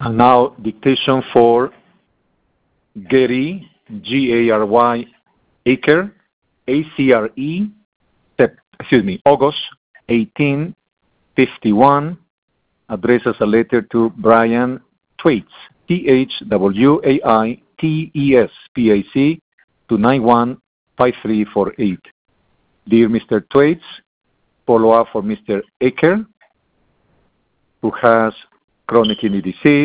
And now dictation for Gary, Gary, Acre, ACRE, August 1851, addresses a letter to Brian Thwaites, THWAITES, PAC, to 915348. Dear Mr. Thwaites, follow-up for Mr. Acre, who has chronic kidney disease,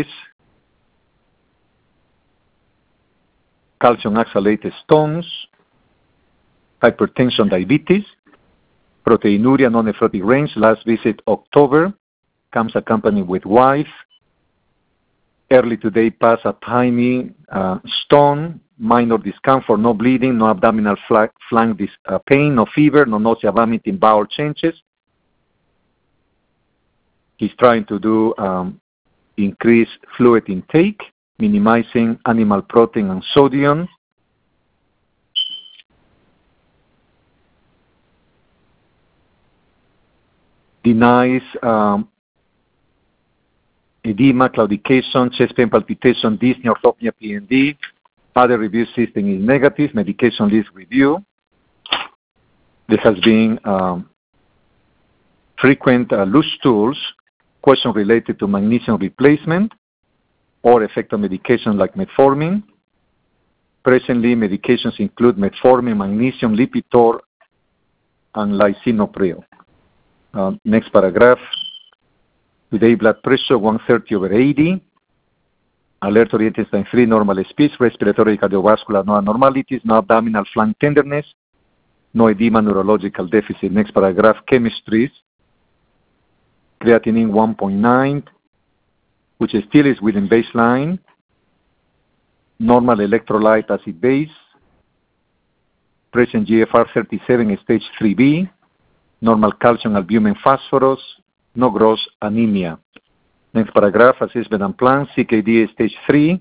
calcium oxalate stones, hypertension, diabetes, proteinuria, non-nephrotic range, last visit October, comes accompanied with wife. Early today passed a tiny stone, minor discomfort, no bleeding, no abdominal flank pain, no fever, no nausea, vomiting, bowel changes. He's trying to do increase fluid intake, minimizing animal protein and sodium. Denies edema, claudication, chest pain, palpitation, dyspnea, orthopnea, PND. Other review system is negative. Medication list review. There has been frequent loose stools. Question related to magnesium replacement or effect of medication like metformin. Presently, medications include metformin, magnesium, Lipitor, and lisinopril. Next paragraph. Today, blood pressure 130/80. Alert oriented time 3, normal speech, respiratory cardiovascular, no abnormalities, no abdominal flank tenderness, no edema, neurological deficit. Next paragraph, chemistries. Creatinine 1.9, which still is within baseline. Normal electrolyte acid base. Present GFR 37, stage 3B. Normal calcium, albumin, phosphorus. No gross anemia. Next paragraph, assessment and plan, CKD stage 3.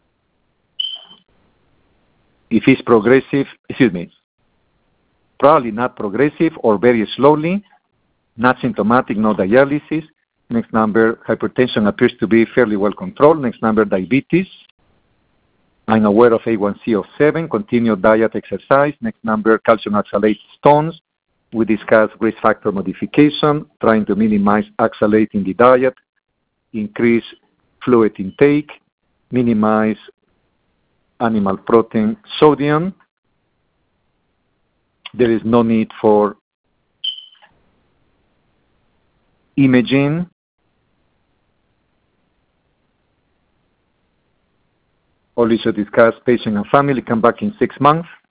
If it's progressive, probably not progressive or very slowly, not symptomatic, no dialysis. Next number, hypertension appears to be fairly well controlled. Next number, diabetes. I'm aware of A1C of 7, continued diet, exercise. Next number, calcium oxalate stones. We discussed risk factor modification, trying to minimize oxalate in the diet, increase fluid intake, minimize animal protein, sodium. There is no need for imaging. Only should discuss patient and family, come back in 6 months.